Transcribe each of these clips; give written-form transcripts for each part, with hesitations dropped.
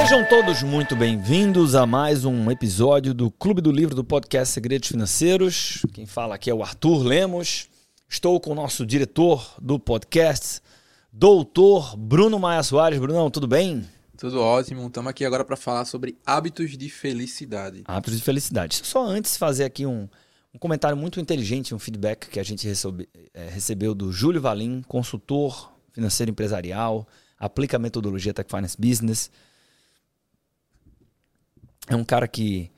Sejam todos muito bem-vindos a mais um episódio do Clube do Livro do podcast Segredos Financeiros. Quem fala aqui é o Arthur Lemos. Estou com o nosso diretor do podcast, doutor Bruno Maia Soares. Brunão, tudo bem? Tudo ótimo. Estamos aqui agora para falar sobre hábitos de felicidade. Hábitos de felicidade. Só antes fazer aqui um comentário muito inteligente, um feedback que a gente recebeu do Júlio Valim, consultor financeiro empresarial, aplica a metodologia Tech Finance Business. É um cara que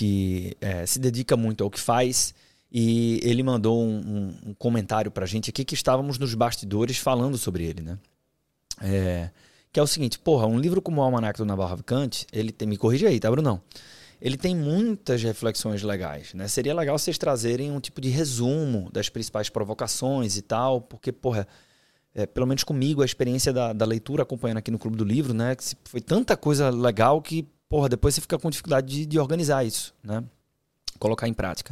se dedica muito ao que faz e ele mandou um comentário pra gente aqui que estávamos nos bastidores falando sobre ele, né? Que é o seguinte, um livro como o Almanac do Naval Ravikant, ele tem, me corrija aí, tá, Brunão? Ele tem muitas reflexões legais, né? Seria legal vocês trazerem um tipo de resumo das principais provocações e tal, porque, pelo menos comigo, a experiência da leitura acompanhando aqui no Clube do Livro, né? Foi tanta coisa legal que depois você fica com dificuldade de organizar isso, né? Colocar em prática.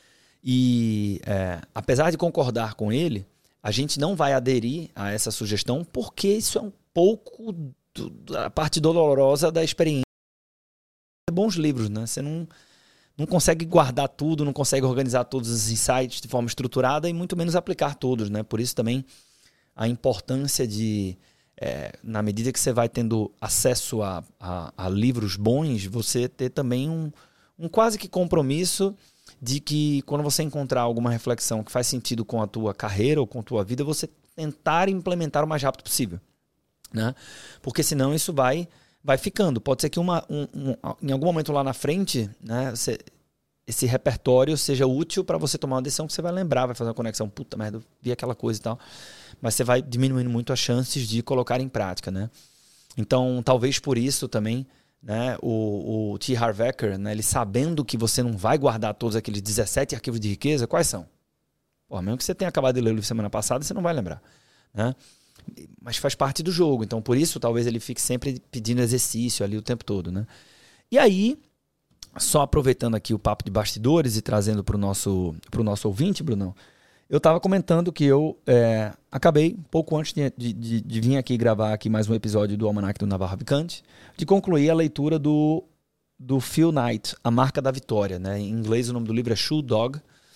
E apesar de concordar com ele, a gente não vai aderir a essa sugestão porque isso é um pouco da parte dolorosa da experiência. Bons livros, né? Você não consegue guardar tudo, não consegue organizar todos os insights de forma estruturada e muito menos aplicar todos, né? Por isso também a importância de... na medida que você vai tendo acesso a livros bons, você ter também um quase que compromisso de que quando você encontrar alguma reflexão que faz sentido com a tua carreira ou com a tua vida, você tentar implementar o mais rápido possível, né? Porque senão isso vai ficando. Pode ser que em algum momento lá na frente, né, esse repertório seja útil para você tomar uma decisão que você vai lembrar, vai fazer uma conexão, puta merda, eu vi aquela coisa e tal. Mas você vai diminuindo muito as chances de colocar em prática, né? Então, talvez por isso também, né, o T. Harv Eker, né, ele sabendo que você não vai guardar todos aqueles 17 arquivos de riqueza, quais são? Mesmo que você tenha acabado de ler o livro semana passada, você não vai lembrar, né? Mas faz parte do jogo. Então, por isso, talvez ele fique sempre pedindo exercício ali o tempo todo, né? E aí, só aproveitando aqui o papo de bastidores e trazendo para o nosso ouvinte, Brunão, eu estava comentando que eu acabei, pouco antes de vir aqui gravar aqui mais um episódio do Almanac do Naval Ravikant, de concluir a leitura do Phil Knight, A Marca da Vitória, né? Em inglês o nome do livro é Shoe Dog.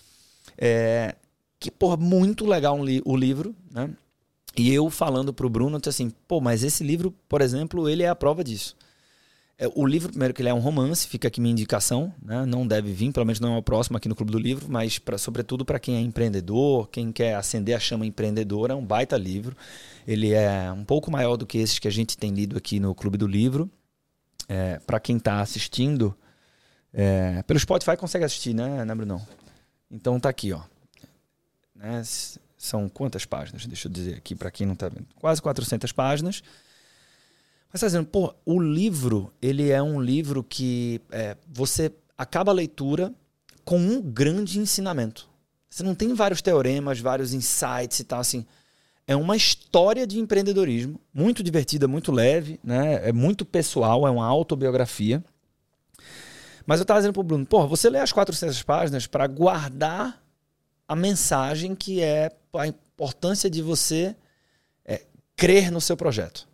Muito legal o livro, né? E eu falando pro Bruno, eu disse assim, mas esse livro, por exemplo, ele é a prova disso. O livro, primeiro que ele é um romance, fica aqui minha indicação, né? Não deve vir, pelo menos não é o próximo aqui no Clube do Livro, mas sobretudo para quem é empreendedor, quem quer acender a chama empreendedora, é um baita livro. Ele é um pouco maior do que esses que a gente tem lido aqui no Clube do Livro. Para quem está assistindo, pelo Spotify consegue assistir, né, Brunão? Então tá aqui, ó. Né? São quantas páginas? Deixa eu dizer aqui para quem não está vendo. Quase 400 páginas. Mas está dizendo, o livro, ele é um livro que você acaba a leitura com um grande ensinamento. Você não tem vários teoremas, vários insights e tal, assim. É uma história de empreendedorismo, muito divertida, muito leve, né? É muito pessoal, é uma autobiografia. Mas eu estava dizendo para o Bruno, você lê as 400 páginas para guardar a mensagem que é a importância de você crer no seu projeto.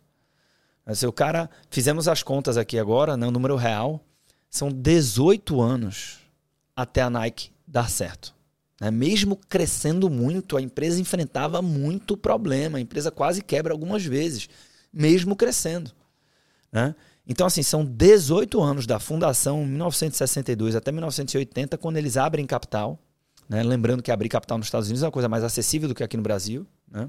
Fizemos as contas aqui agora, né, o número real, são 18 anos até a Nike dar certo. Né? Mesmo crescendo muito, a empresa enfrentava muito problema, a empresa quase quebra algumas vezes, mesmo crescendo. Né? Então, assim, são 18 anos da fundação, em 1962 até 1980, quando eles abrem capital. Né? Lembrando que abrir capital nos Estados Unidos é uma coisa mais acessível do que aqui no Brasil. Né?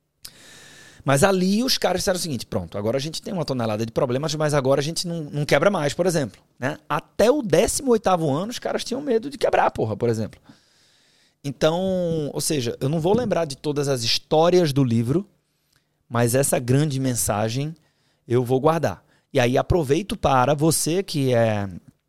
Mas ali os caras disseram o seguinte, pronto, agora a gente tem uma tonelada de problemas, mas agora a gente não quebra mais, por exemplo. Né? Até o 18º ano os caras tinham medo de quebrar, por exemplo. Então, ou seja, eu não vou lembrar de todas as histórias do livro, mas essa grande mensagem eu vou guardar. E aí aproveito para você que é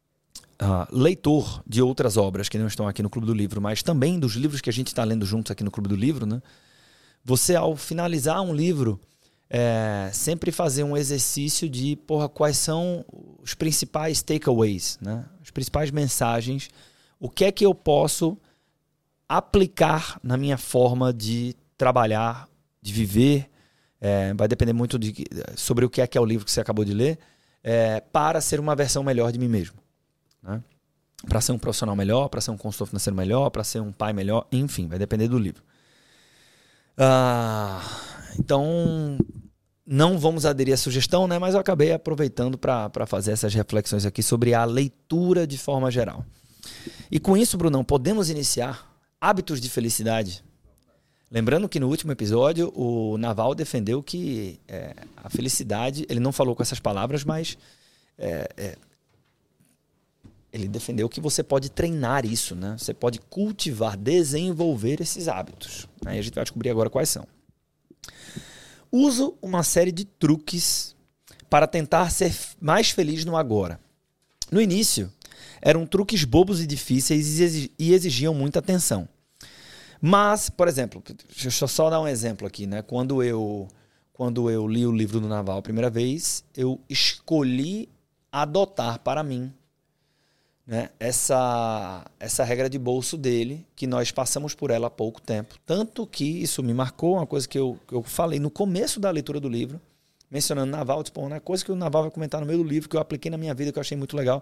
leitor de outras obras que não estão aqui no Clube do Livro, mas também dos livros que a gente está lendo juntos aqui no Clube do Livro, né? Você, ao finalizar um livro, sempre fazer um exercício de quais são os principais takeaways, né? As principais mensagens, o que é que eu posso aplicar na minha forma de trabalhar, de viver. Vai depender muito sobre o que é o livro que você acabou de ler, para ser uma versão melhor de mim mesmo. Né? Para ser um profissional melhor, para ser um consultor financeiro melhor, para ser um pai melhor, enfim, vai depender do livro. Então, não vamos aderir à sugestão, né? Mas eu acabei aproveitando para fazer essas reflexões aqui sobre a leitura de forma geral. E com isso, Brunão, podemos iniciar hábitos de felicidade. Lembrando que no último episódio o Naval defendeu que a felicidade, ele não falou com essas palavras, mas ele defendeu que você pode treinar isso, né? Você pode cultivar, desenvolver esses hábitos. Aí a gente vai descobrir agora quais são. Uso uma série de truques para tentar ser mais feliz no agora. No início, eram truques bobos e difíceis e exigiam muita atenção. Mas, por exemplo, deixa eu só dar um exemplo aqui, né? Quando eu li o livro do Naval a primeira vez, eu escolhi adotar para mim, né, essa regra de bolso dele, que nós passamos por ela há pouco tempo. Tanto que isso me marcou, uma coisa que eu falei no começo da leitura do livro, mencionando Naval, tipo, uma coisa que o Naval vai comentar no meio do livro, que eu apliquei na minha vida, que eu achei muito legal.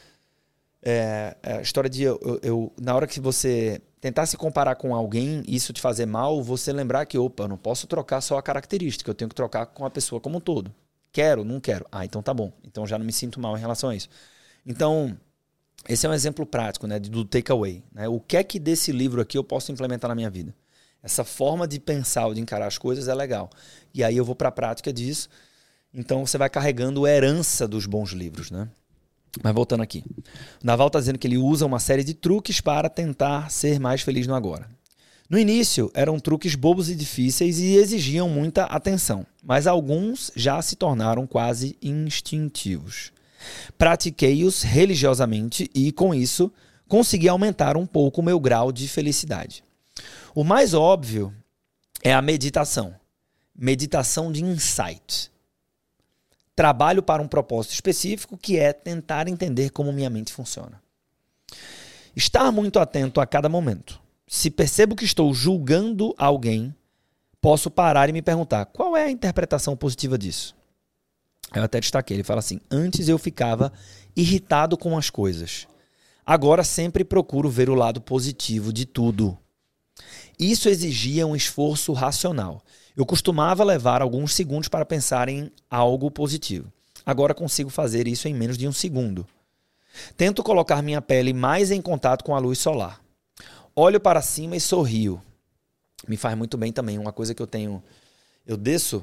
A história de na hora que você tentar se comparar com alguém e isso te fazer mal, você lembrar que, eu não posso trocar só a característica, eu tenho que trocar com a pessoa como um todo. Quero? Não quero. Então tá bom. Então já não me sinto mal em relação a isso. Então, esse é um exemplo prático, né, do takeaway. Né? O que é que desse livro aqui eu posso implementar na minha vida? Essa forma de pensar ou de encarar as coisas é legal. E aí eu vou para a prática disso. Então você vai carregando a herança dos bons livros, né? Mas voltando aqui. O Naval está dizendo que ele usa uma série de truques para tentar ser mais feliz no agora. No início, eram truques bobos e difíceis e exigiam muita atenção, mas alguns já se tornaram quase instintivos. Pratiquei-os religiosamente e, com isso, consegui aumentar um pouco o meu grau de felicidade. O mais óbvio é a meditação. Meditação de insight. Trabalho para um propósito específico, que é tentar entender como minha mente funciona. Estar muito atento a cada momento. Se percebo que estou julgando alguém, posso parar e me perguntar, qual é a interpretação positiva disso? Eu até destaquei, ele fala assim, antes eu ficava irritado com as coisas. Agora sempre procuro ver o lado positivo de tudo. Isso exigia um esforço racional. Eu costumava levar alguns segundos para pensar em algo positivo. Agora consigo fazer isso em menos de um segundo. Tento colocar minha pele mais em contato com a luz solar. Olho para cima e sorrio. Me faz muito bem também. Uma coisa que eu tenho... Eu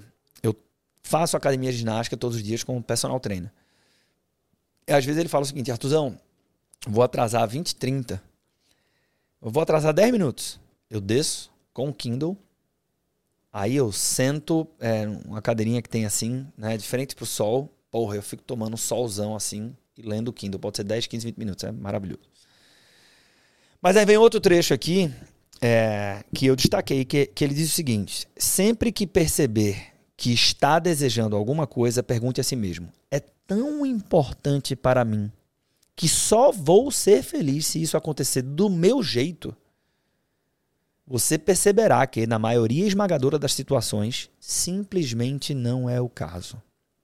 faço academia de ginástica todos os dias com o personal trainer. E às vezes ele fala o seguinte, Artuzão, vou atrasar 20, 30. Eu vou atrasar 10 minutos. Eu desço com o Kindle. Aí eu sento, uma cadeirinha que tem assim, né, de frente pro sol. Porra, eu fico tomando um solzão assim e lendo o Kindle. Pode ser 10, 15, 20 minutos. É maravilhoso. Mas aí vem outro trecho aqui que eu destaquei, que ele diz o seguinte. Sempre que perceber que está desejando alguma coisa, pergunte a si mesmo. É tão importante para mim que só vou ser feliz se isso acontecer do meu jeito? Você perceberá que, na maioria esmagadora das situações, simplesmente não é o caso.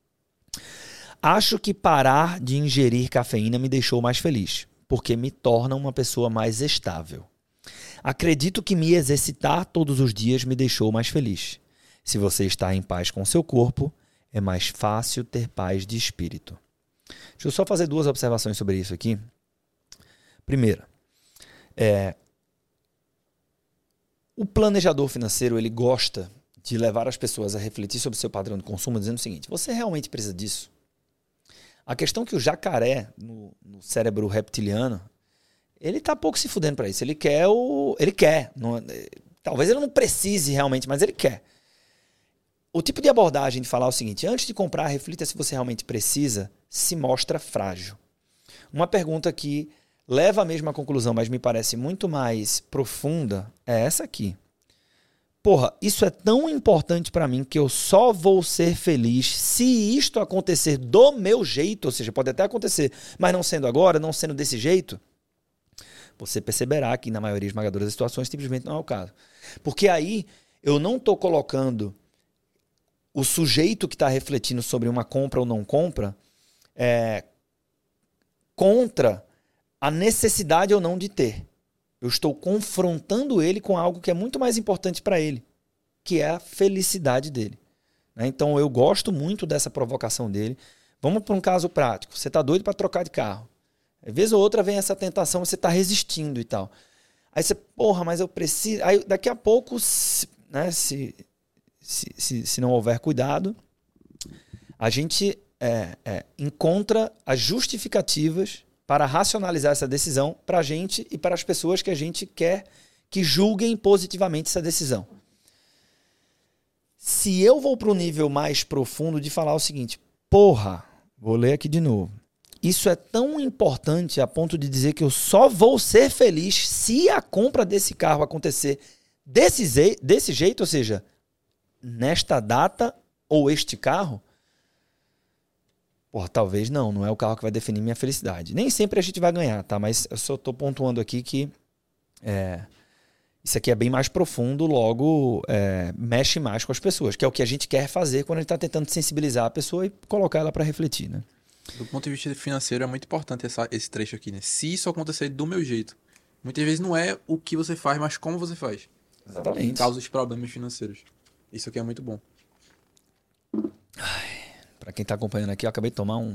Acho que parar de ingerir cafeína me deixou mais feliz, porque me torna uma pessoa mais estável. Acredito que me exercitar todos os dias me deixou mais feliz. Se você está em paz com seu corpo, é mais fácil ter paz de espírito. Deixa eu só fazer 2 observações sobre isso aqui. Primeira, o planejador financeiro, ele gosta de levar as pessoas a refletir sobre o seu padrão de consumo, dizendo o seguinte, você realmente precisa disso? A questão é que o jacaré, no cérebro reptiliano, ele está pouco se fudendo para isso. Ele quer. Talvez ele não precise realmente, mas ele quer. O tipo de abordagem de falar o seguinte, antes de comprar, reflita se você realmente precisa, se mostra frágil. Uma pergunta que leva à mesma conclusão, mas me parece muito mais profunda, é essa aqui. Porra, isso é tão importante para mim que eu só vou ser feliz se isto acontecer do meu jeito, ou seja, pode até acontecer, mas não sendo agora, não sendo desse jeito, você perceberá que na maioria esmagadora das situações simplesmente não é o caso. Porque aí eu não estou colocando o sujeito que está refletindo sobre uma compra ou não compra contra a necessidade ou não de ter. Eu estou confrontando ele com algo que é muito mais importante para ele, que é a felicidade dele. Né? Então eu gosto muito dessa provocação dele. Vamos para um caso prático. Você está doido para trocar de carro. Às vezes ou outra vem essa tentação, você está resistindo e tal. Aí você, porra, mas eu preciso... Aí daqui a pouco, né, se não houver cuidado, a gente encontra as justificativas para racionalizar essa decisão para a gente e para as pessoas que a gente quer que julguem positivamente essa decisão. Se eu vou para o nível mais profundo de falar o seguinte, porra, vou ler aqui de novo. Isso é tão importante a ponto de dizer que eu só vou ser feliz se a compra desse carro acontecer desse jeito, ou seja, nesta data ou este carro. Porra, talvez não é o carro que vai definir minha felicidade. Nem sempre a gente vai ganhar, tá? Mas eu só tô pontuando aqui que isso aqui é bem mais profundo, logo mexe mais com as pessoas, que é o que a gente quer fazer quando a gente tá tentando sensibilizar a pessoa e colocar ela para refletir, né? Do ponto de vista financeiro é muito importante esse trecho aqui, né? Se isso acontecer do meu jeito, muitas vezes não é o que você faz, mas como você faz. Exatamente. Causa os problemas financeiros. Isso aqui é muito bom. Para quem tá acompanhando aqui, eu acabei de tomar um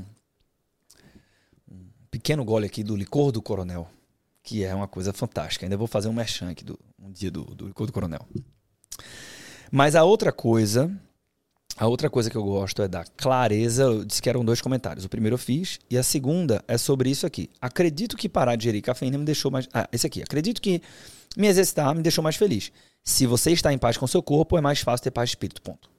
pequeno gole aqui do licor do Coronel, que é uma coisa fantástica. Ainda vou fazer um merchan aqui um dia do licor do Coronel. Mas a outra coisa que eu gosto é da clareza. Eu disse que eram 2 comentários. O primeiro eu fiz e a segunda é sobre isso aqui. Acredito que parar de ingerir cafeína me deixou mais... esse aqui. Acredito que me exercitar me deixou mais feliz. Se você está em paz com seu corpo, é mais fácil ter paz de espírito. Ponto.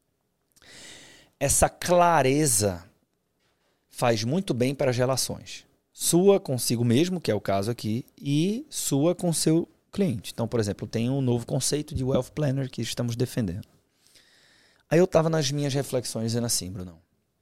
Essa clareza faz muito bem para as relações. Sua consigo mesmo, que é o caso aqui, e sua com seu cliente. Então, por exemplo, tem um novo conceito de Wealth Planner que estamos defendendo. Aí eu estava nas minhas reflexões dizendo assim, Brunão.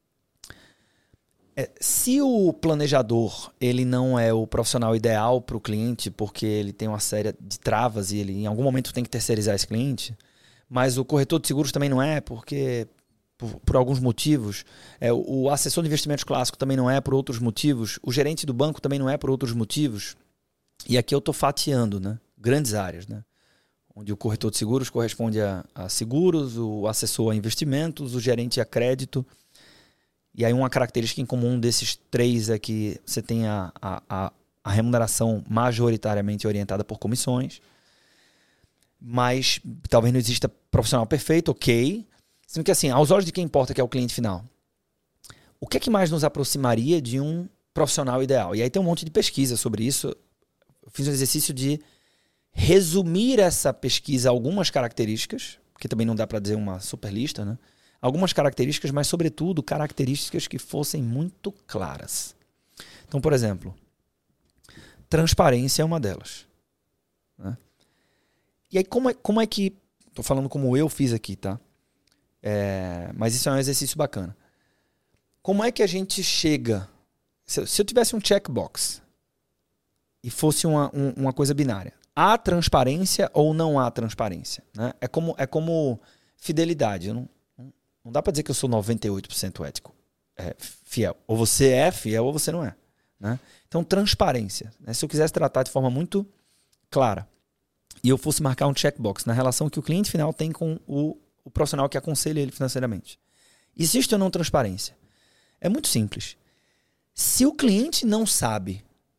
Se o planejador ele não é o profissional ideal para o cliente, porque ele tem uma série de travas e ele em algum momento tem que terceirizar esse cliente, mas o corretor de seguros também não é, porque... Por alguns motivos, o assessor de investimentos clássico também não é por outros motivos, o gerente do banco também não é por outros motivos. E aqui eu estou fatiando, né? Grandes áreas, né? Onde o corretor de seguros corresponde a seguros, o assessor a investimentos, o gerente a crédito. E aí uma característica em comum desses 3 é que você tem a remuneração majoritariamente orientada por comissões, mas talvez não exista profissional perfeito, ok. Sendo que assim, aos olhos de quem importa, que é o cliente final, o que é que mais nos aproximaria de um profissional ideal? E aí tem um monte de pesquisa sobre isso. Eu fiz um exercício de resumir essa pesquisa a algumas características, que também não dá para dizer uma super lista, né? Algumas características, mas sobretudo características que fossem muito claras. Então, por exemplo, transparência é uma delas. Né? E aí como é que... Estou falando como eu fiz aqui, tá? Mas isso é um exercício bacana. Como é que a gente chega... Se eu tivesse um checkbox e fosse uma coisa binária, há transparência ou não há transparência? Né? É como fidelidade. Não dá para dizer que eu sou 98% ético, fiel. Ou você é fiel ou você não é. Né? Então, transparência. Né? Se eu quisesse tratar de forma muito clara e eu fosse marcar um checkbox na relação que o cliente final tem com o profissional que aconselha ele financeiramente. Existe ou não transparência? É muito simples. Se o cliente não sabe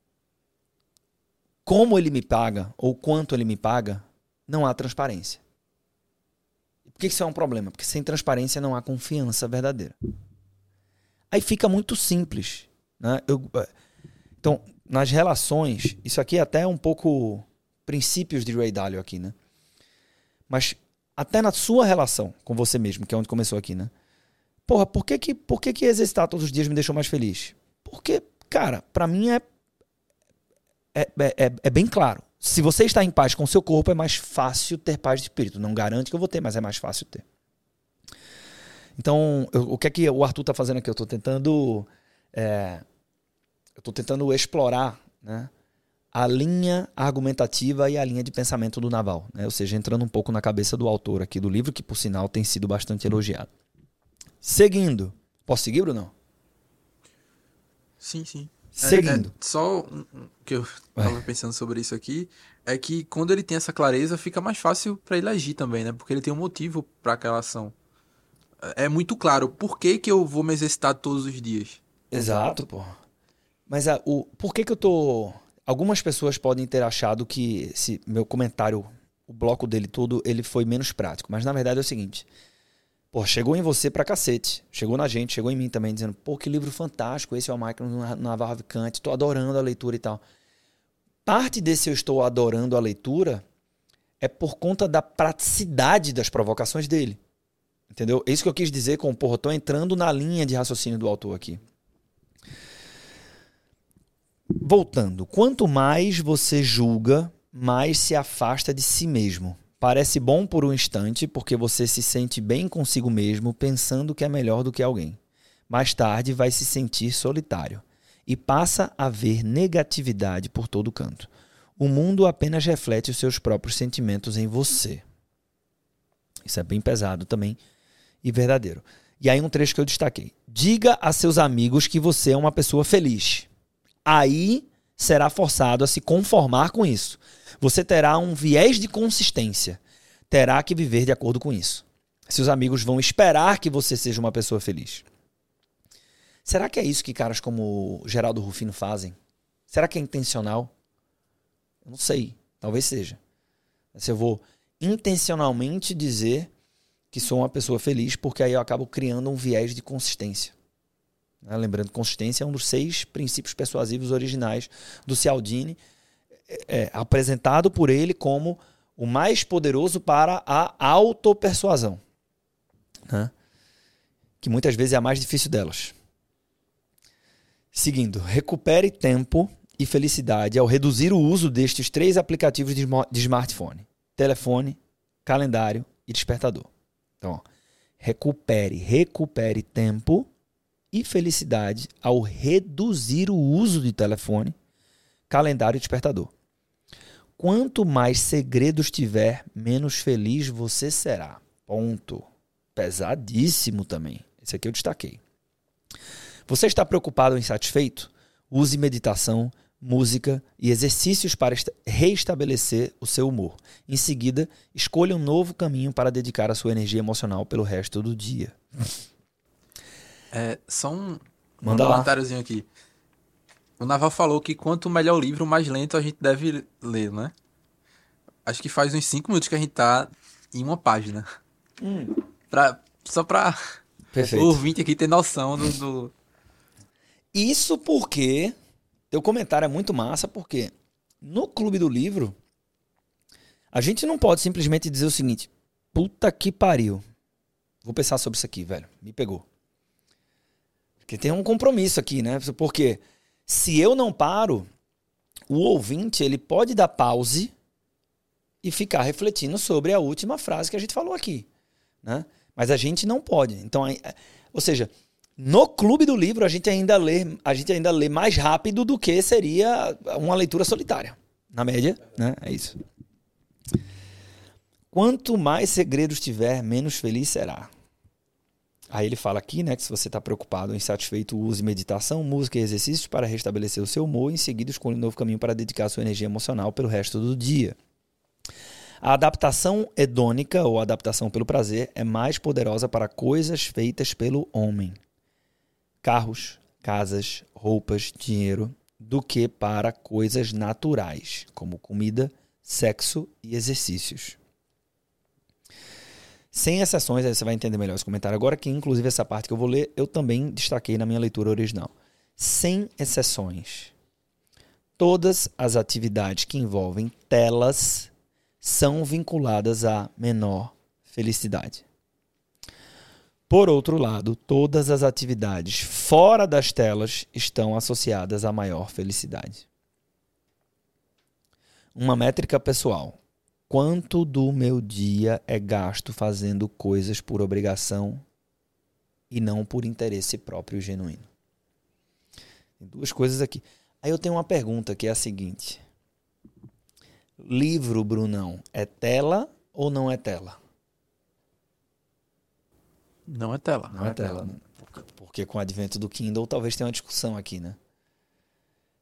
como ele me paga ou quanto ele me paga, não há transparência. Por que isso é um problema? Porque sem transparência não há confiança verdadeira. Aí fica muito simples. Né? Então, nas relações, isso aqui é até um pouco princípios de Ray Dalio aqui, né? Mas até na sua relação com você mesmo, que é onde começou aqui, né? Porra, por que exercitar todos os dias me deixou mais feliz? Porque, cara, pra mim é bem claro. Se você está em paz com o seu corpo, é mais fácil ter paz de espírito. Não garante que eu vou ter, mas é mais fácil ter. Então, o que é que o Arthur está fazendo aqui? Eu estou tentando explorar, né, a linha argumentativa e a linha de pensamento do Naval. Né? Ou seja, entrando um pouco na cabeça do autor aqui do livro, que, por sinal, tem sido bastante elogiado. Seguindo. Posso seguir, Bruno? Sim, sim. Seguindo. Só que eu tava pensando sobre isso aqui, é que quando ele tem essa clareza, fica mais fácil pra ele agir também, né? Porque ele tem um motivo pra aquela ação. É muito claro por que que eu vou me exercitar todos os dias. Exato, pô. Mas por que que eu tô... Algumas pessoas podem ter achado que esse meu comentário, o bloco dele todo, ele foi menos prático. Mas na verdade é o seguinte. Pô, chegou em você pra cacete. Chegou na gente, chegou em mim também, dizendo, pô, que livro fantástico, esse é o Michael Navarro Vicante, tô adorando a leitura e tal. Parte desse eu estou adorando a leitura é por conta da praticidade das provocações dele. Entendeu? É isso que eu quis dizer com, porra, eu tô entrando na linha de raciocínio do autor aqui. Voltando, quanto mais você julga, mais se afasta de si mesmo. Parece bom por um instante, porque você se sente bem consigo mesmo, pensando que é melhor do que alguém. Mais tarde vai se sentir solitário e passa a ver negatividade por todo canto. O mundo apenas reflete os seus próprios sentimentos em você. Isso é bem pesado também e verdadeiro. E aí um trecho que eu destaquei. Diga a seus amigos que você é uma pessoa feliz. Aí será forçado a se conformar com isso. Você terá um viés de consistência. Terá que viver de acordo com isso. Seus amigos vão esperar que você seja uma pessoa feliz. Será que é isso que caras como Geraldo Rufino fazem? Será que é intencional? Eu não sei. Talvez seja. Se eu vou intencionalmente dizer que sou uma pessoa feliz, porque aí eu acabo criando um viés de consistência. Lembrando que consistência é um dos 6 princípios persuasivos originais do Cialdini, apresentado por ele como o mais poderoso para a autopersuasão, né? Que muitas vezes é a mais difícil delas. Seguindo, recupere tempo e felicidade ao reduzir o uso destes 3 aplicativos de smartphone: telefone, calendário e despertador. Então, ó, recupere tempo e felicidade ao reduzir o uso de telefone, calendário e despertador. Quanto mais segredos tiver, menos feliz você será. Ponto. Pesadíssimo também. Esse aqui eu destaquei. Você está preocupado ou insatisfeito? Use meditação, música e exercícios para reestabelecer o seu humor. Em seguida, escolha um novo caminho para dedicar a sua energia emocional pelo resto do dia. Só um Manda lá. comentáriozinho aqui. O Naval falou que quanto melhor o livro, mais lento a gente deve ler, né? Acho que faz uns 5 minutos que a gente tá em uma página. Só pra Perfeito. o ouvinte aqui ter noção do... Isso porque teu comentário é muito massa, porque no Clube do Livro a gente não pode simplesmente dizer o seguinte: puta que pariu, vou pensar sobre isso aqui, velho, me pegou. Porque tem um compromisso aqui, né? Porque se eu não paro, o ouvinte ele pode dar pause e ficar refletindo sobre a última frase que a gente falou aqui, né? Mas a gente não pode. Então, ou seja, no Clube do Livro a gente ainda lê mais rápido do que seria uma leitura solitária. Na média, né? É isso. Quanto mais segredos tiver, menos feliz será. Aí ele fala aqui, né, que se você está preocupado ou insatisfeito, use meditação, música e exercícios para restabelecer o seu humor. Em seguida, escolha um novo caminho para dedicar a sua energia emocional pelo resto do dia. A adaptação hedônica, ou adaptação pelo prazer, é mais poderosa para coisas feitas pelo homem. Carros, casas, roupas, dinheiro, do que para coisas naturais, como comida, sexo e exercícios. Sem exceções, aí você vai entender melhor esse comentário agora, que inclusive essa parte que eu vou ler, eu também destaquei na minha leitura original. Sem exceções, todas as atividades que envolvem telas são vinculadas à menor felicidade. Por outro lado, todas as atividades fora das telas estão associadas à maior felicidade. Uma métrica pessoal. Quanto do meu dia é gasto fazendo coisas por obrigação e não por interesse próprio e genuíno? Tem 2 coisas aqui. Aí eu tenho uma pergunta que é a seguinte. Livro, Brunão, é tela ou não é tela? Não é tela. Não é tela. Porque com o advento do Kindle talvez tenha uma discussão aqui, né?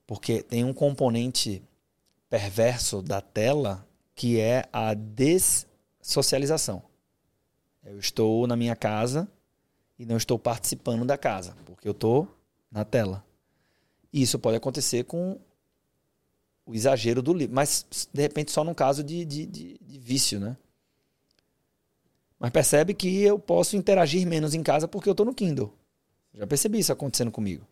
Porque tem um componente perverso da tela que é a dessocialização. Eu estou na minha casa e não estou participando da casa, porque eu estou na tela. E isso pode acontecer com o exagero do livro, mas de repente só num caso de vício, né? Mas percebe que eu posso interagir menos em casa porque eu estou no Kindle. Já percebi isso acontecendo comigo.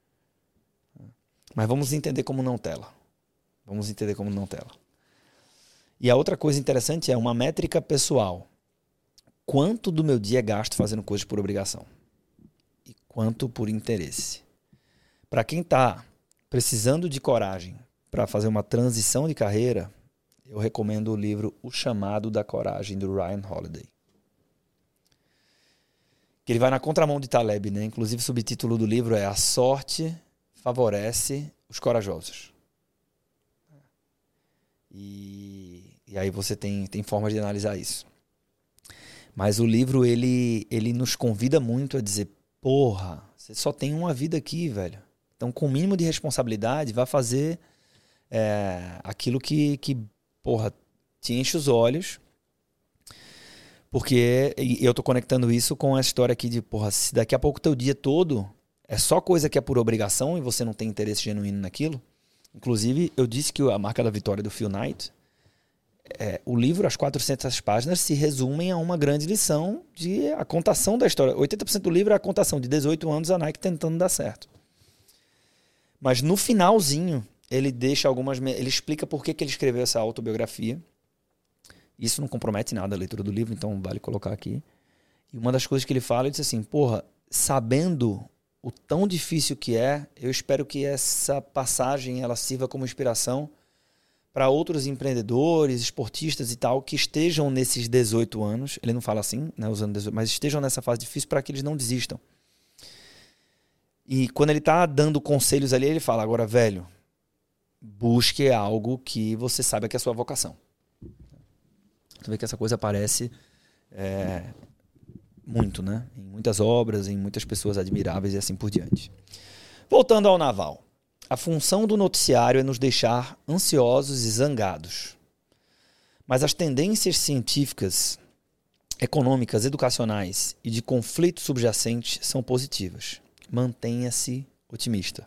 Mas vamos entender como não tela. Vamos entender como não tela. E a outra coisa interessante é uma métrica pessoal. Quanto do meu dia é gasto fazendo coisas por obrigação? E quanto por interesse? Para quem está precisando de coragem para fazer uma transição de carreira, eu recomendo o livro O Chamado da Coragem, do Ryan Holiday. Que ele vai na contramão de Taleb, né? Inclusive o subtítulo do livro é A Sorte Favorece os Corajosos. E aí você tem formas de analisar isso. Mas o livro, ele nos convida muito a dizer, porra, você só tem uma vida aqui, velho. Então, com o mínimo de responsabilidade, vai fazer aquilo que, porra, te enche os olhos. Porque eu tô conectando isso com a história aqui de, porra, se daqui a pouco teu dia todo é só coisa que é por obrigação e você não tem interesse genuíno naquilo. Inclusive, eu disse que a marca da vitória do Phil Knight, o livro, as 400 páginas, se resumem a uma grande lição de a contação da história. 80% do livro é a contação de 18 anos a Nike tentando dar certo. Mas no finalzinho, ele deixa ele explica por que ele escreveu essa autobiografia. Isso não compromete nada a leitura do livro, então vale colocar aqui. E uma das coisas que ele fala, ele diz assim, porra, sabendo o tão difícil que é, eu espero que essa passagem ela sirva como inspiração para outros empreendedores, esportistas e tal, que estejam nesses 18 anos, ele não fala assim, né, usando 18, mas estejam nessa fase difícil para que eles não desistam. E quando ele está dando conselhos ali, ele fala, agora, velho, busque algo que você saiba que é a sua vocação. Você vê que essa coisa aparece muito, né? Em muitas obras, em muitas pessoas admiráveis e assim por diante. Voltando ao Naval. A função do noticiário é nos deixar ansiosos e zangados. Mas as tendências científicas, econômicas, educacionais e de conflitos subjacentes são positivas. Mantenha-se otimista.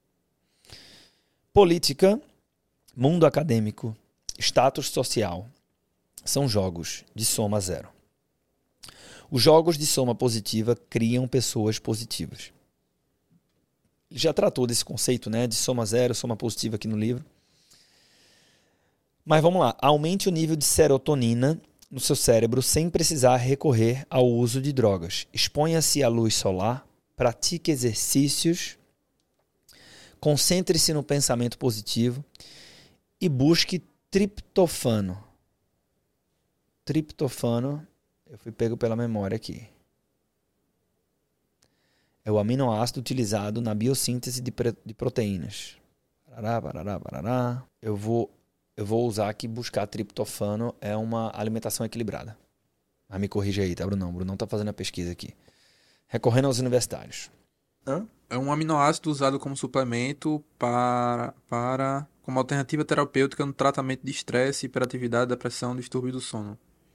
Política, mundo acadêmico, status social são jogos de soma zero. Os jogos de soma positiva criam pessoas positivas. Ele já tratou desse conceito, né, de soma zero, soma positiva aqui no livro. Mas vamos lá. Aumente o nível de serotonina no seu cérebro sem precisar recorrer ao uso de drogas. Exponha-se à luz solar, pratique exercícios, concentre-se no pensamento positivo e busque triptofano. Triptofano, eu fui pego pela memória aqui. É o aminoácido utilizado na biossíntese de proteínas. Parará. Eu vou usar aqui, buscar triptofano, é uma alimentação equilibrada. Mas me corrija aí, tá, Brunão? Brunão tá fazendo a pesquisa aqui. Recorrendo aos universitários. É um aminoácido usado como suplemento como alternativa terapêutica no tratamento de estresse, hiperatividade, depressão, distúrbio do sono.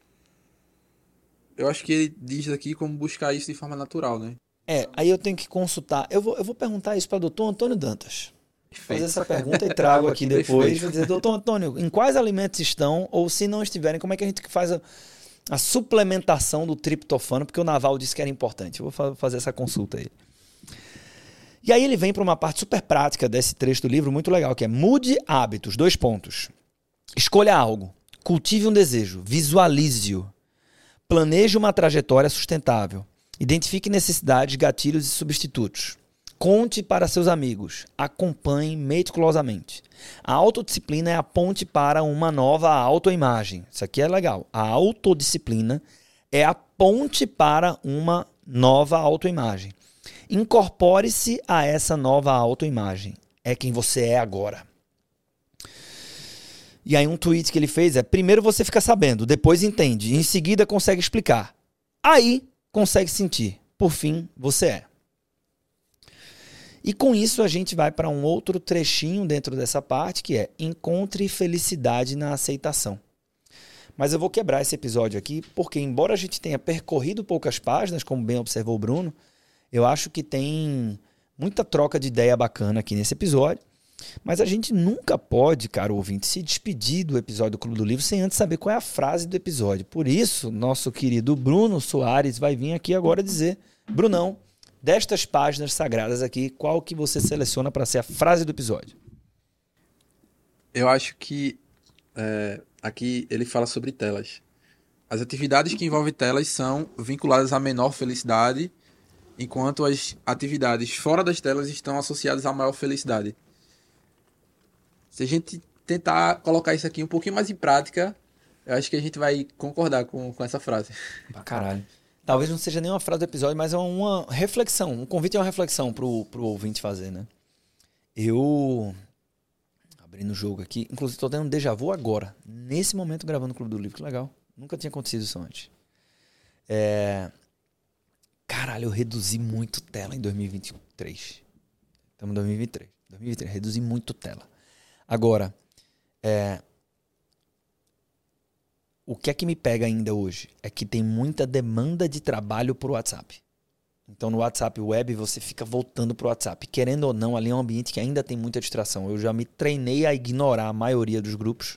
Eu acho que ele diz aqui como buscar isso de forma natural, né? Aí eu tenho que consultar. Eu vou perguntar isso para o doutor Antônio Dantas. Fazer essa pergunta e trago aqui depois. Vou dizer, doutor Antônio, em quais alimentos estão? Ou se não estiverem, como é que a gente faz a suplementação do triptofano? Porque o Naval disse que era importante. Eu vou fazer essa consulta aí. E aí ele vem para uma parte super prática desse trecho do livro, muito legal, que é mude hábitos, 2 pontos. Escolha algo, cultive um desejo, visualize-o. Planeje uma trajetória sustentável. Identifique necessidades, gatilhos e substitutos. Conte para seus amigos. Acompanhe meticulosamente. A autodisciplina é a ponte para uma nova autoimagem. Isso aqui é legal. A autodisciplina é a ponte para uma nova autoimagem. Incorpore-se a essa nova autoimagem. É quem você é agora. E aí um tweet que ele fez é: primeiro você fica sabendo, depois entende, em seguida consegue explicar. Aí consegue sentir. Por fim, você é. E com isso a gente vai para um outro trechinho dentro dessa parte, que é encontre felicidade na aceitação. Mas eu vou quebrar esse episódio aqui, porque embora a gente tenha percorrido poucas páginas, como bem observou o Bruno, eu acho que tem muita troca de ideia bacana aqui nesse episódio. Mas a gente nunca pode, caro ouvinte, se despedir do episódio do Clube do Livro sem antes saber qual é a frase do episódio. Por isso, nosso querido Bruno Soares vai vir aqui agora dizer: Brunão, destas páginas sagradas aqui, qual que você seleciona para ser a frase do episódio? Eu acho que aqui ele fala sobre telas. As atividades que envolvem telas são vinculadas à menor felicidade, enquanto as atividades fora das telas estão associadas à maior felicidade. Se a gente tentar colocar isso aqui um pouquinho mais em prática, eu acho que a gente vai concordar com essa frase. Pra caralho. Talvez não seja nem uma frase do episódio, mas é uma reflexão. Um convite é uma reflexão pro ouvinte fazer, né? Eu... abrindo o jogo aqui. Inclusive, tô tendo um déjà vu agora. Nesse momento, gravando o Clube do Livro. Que legal. Nunca tinha acontecido isso antes. Caralho, eu reduzi muito tela em 2023. Estamos em 2023. 2023, reduzi muito tela. Agora, o que é que me pega ainda hoje? É que tem muita demanda de trabalho por WhatsApp. Então, no WhatsApp Web, você fica voltando pro WhatsApp. Querendo ou não, ali é um ambiente que ainda tem muita distração. Eu já me treinei a ignorar a maioria dos grupos.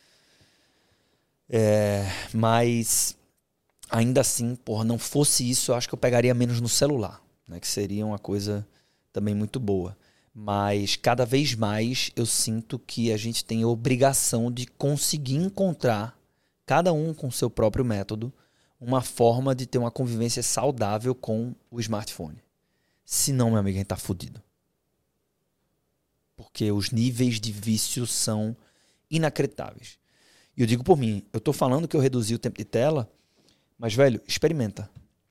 Mas, ainda assim, porra, não fosse isso, eu acho que eu pegaria menos no celular, né? Que seria uma coisa também muito boa. Mas, cada vez mais, eu sinto que a gente tem a obrigação de conseguir encontrar, cada um com o seu próprio método, uma forma de ter uma convivência saudável com o smartphone. Senão, meu amigo, a gente tá fudido. Porque os níveis de vício são inacreditáveis. E eu digo por mim, eu tô falando que eu reduzi o tempo de tela, mas, velho, experimenta.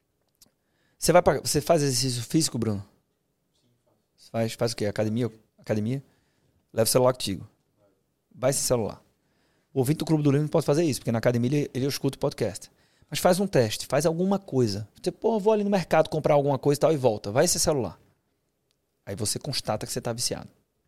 Você faz exercício físico, Bruno? Faz o quê? Academia? Leva o celular contigo. Vai sem celular. O ouvinte do Clube do Livro não pode fazer isso, porque na academia ele escuta o podcast. Mas faz um teste, faz alguma coisa. Você, vou ali no mercado comprar alguma coisa e tal e volta. Vai sem celular. Aí você constata que você tá viciado.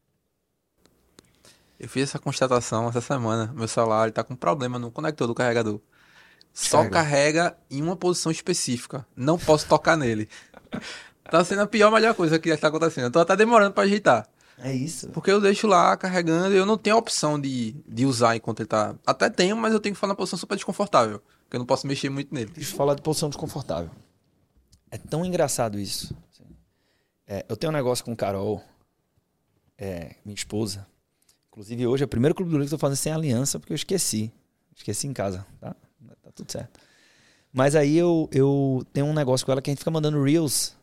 Eu fiz essa constatação essa semana. Meu celular ele tá com problema no conector do carregador. Só carrega em uma posição específica. Não posso tocar nele. Tá sendo a pior, melhor coisa que está acontecendo. Eu tô até demorando pra ajeitar. É isso. Porque eu deixo lá carregando e eu não tenho a opção de usar enquanto ele tá... Até tenho, mas eu tenho que ficar na posição super desconfortável. Porque eu não posso mexer muito nele. Deixa eu falar de posição desconfortável. É tão engraçado isso. Eu tenho um negócio com Carol, minha esposa. Inclusive hoje é o primeiro Clube do Livro que eu tô fazendo sem aliança, porque eu esqueci. Esqueci em casa, tá? Tá tudo certo. Mas aí eu tenho um negócio com ela que a gente fica mandando reels...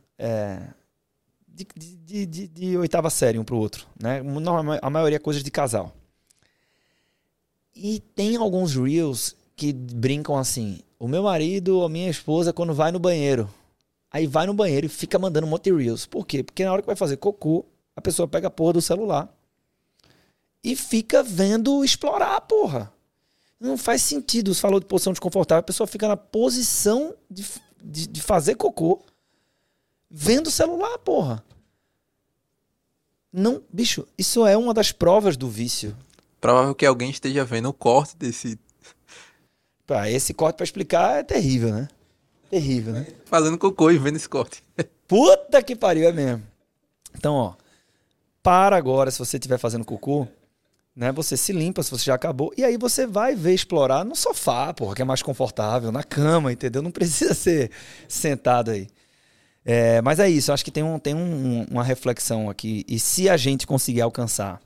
De oitava série um pro outro, né? A maioria é coisas de casal. E tem alguns reels que brincam assim: o meu marido ou a minha esposa quando vai no banheiro, aí vai no banheiro e fica mandando um monte de reels. Por quê? Porque na hora que vai fazer cocô, a pessoa pega a porra do celular e fica vendo explorar, porra. Não faz sentido. Você falou de posição desconfortável, a pessoa fica na posição de fazer cocô vendo o celular, porra. Não, bicho, isso é uma das provas do vício. Provável que alguém esteja vendo o corte desse... Esse corte pra explicar é terrível, né? Terrível, né? Fazendo cocô e vendo esse corte. Puta que pariu, é mesmo. Então, ó, para agora, se você estiver fazendo cocô, né? Você se limpa se você já acabou. E aí você vai ver explorar no sofá, porra, que é mais confortável, na cama, entendeu? Não precisa ser sentado aí. Mas é isso, eu acho que tem uma reflexão aqui. E se a gente conseguir alcançar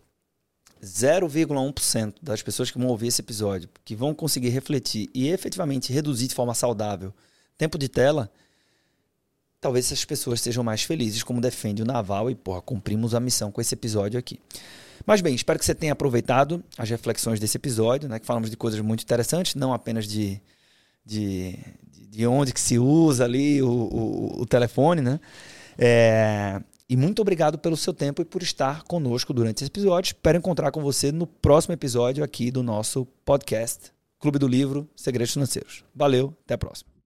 0,1% das pessoas que vão ouvir esse episódio, que vão conseguir refletir e efetivamente reduzir de forma saudável tempo de tela, talvez essas pessoas sejam mais felizes, como defende o Naval. E, porra, cumprimos a missão com esse episódio aqui. Mas bem, espero que você tenha aproveitado as reflexões desse episódio, né? Que falamos de coisas muito interessantes, não apenas de onde que se usa ali o telefone, né? E muito obrigado pelo seu tempo e por estar conosco durante esse episódio. Espero encontrar com você no próximo episódio aqui do nosso podcast Clube do Livro, Segredos Financeiros. Valeu, até a próxima.